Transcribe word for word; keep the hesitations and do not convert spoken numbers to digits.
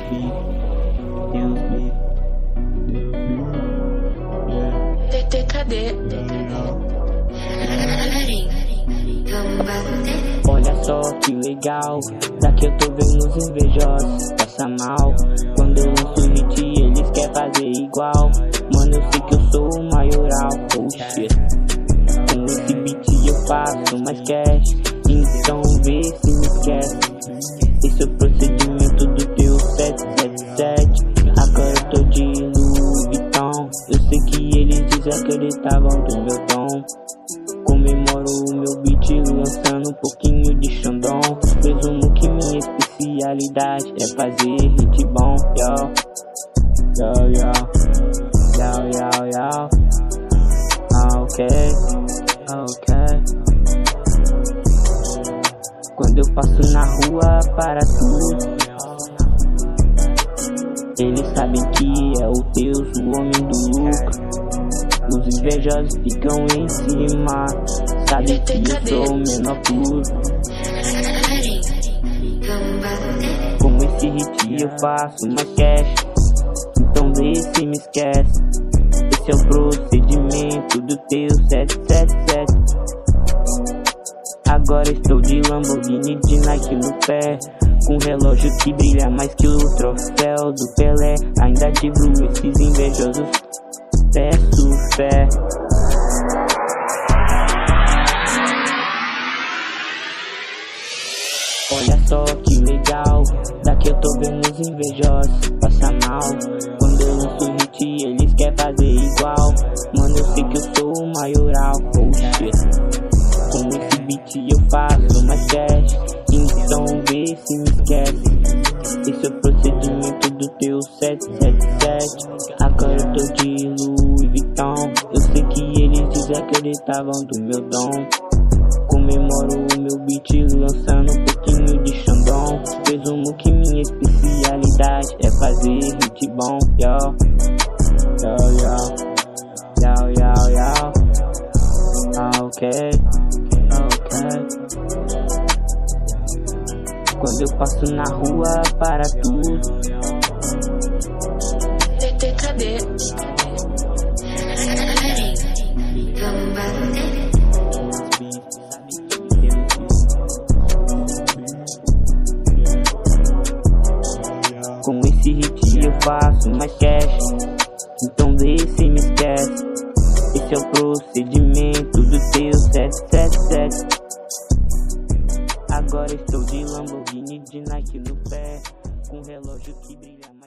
beat, Deus beat, Deus beat, T T K D. Olha só que legal, daqui eu tô vendo os invejosos passa mal. Quando eu lanço hit eles querem fazer igual. Mano, eu sei que eu sou o maioral, oh shit. Com esse beat eu faço mais cash, então vê se me esquece. Esse é o procedimento do teu sete sete sete. Agora eu tô de Louis Vuitton. Eu sei que eles desacreditavam do meu tom. Comemoro o meu beat lançando um pouquinho de Xandão. Presumo que minha especialidade é fazer hit bom. Yo, yo, yo, yo, yo, yo. Ah, ok, ok. Quando eu passo na rua para tudo, eles sabem que é o Deus, o homem do lucro. Os invejosos ficam em cima, sabem que eu sou o menor puro. Com esse hit eu faço mais cash, então vê se me esquece. Esse é o procedimento do teu sete sete sete. Agora estou de Lamborghini, de Nike no pé, com relógio que brilha mais que o troféu do Pelé. Ainda digo esses invejosos, peço fé. Olha só que legal, daqui eu tô vendo os invejosos passa mal. Quando eu lanço hit eles querem fazer igual. Mano, eu sei que eu sou o maioral, oh shit. Com esse beat eu faço mais cash, então vê se me esquece. Esse é o procedimento do teu sete sete sete. Agora eu tô de Louis Vuitton. Eu sei que eles desacreditavam do meu dom. Comemoro o meu beat lançando um pouquinho de Xandão. Presumo que minha especialidade é fazer hit bom. Yo, yo, yo, yo, yo, yo. Ah, ok, ok. Quando eu passo na rua para tudo, T T K D. com esse hit eu faço mais cash, então vê se me esquece. Esse é o procedimento do teu sete sete sete. Agora estou de Lamborghini, de Nike no pé, com relógio que brilha.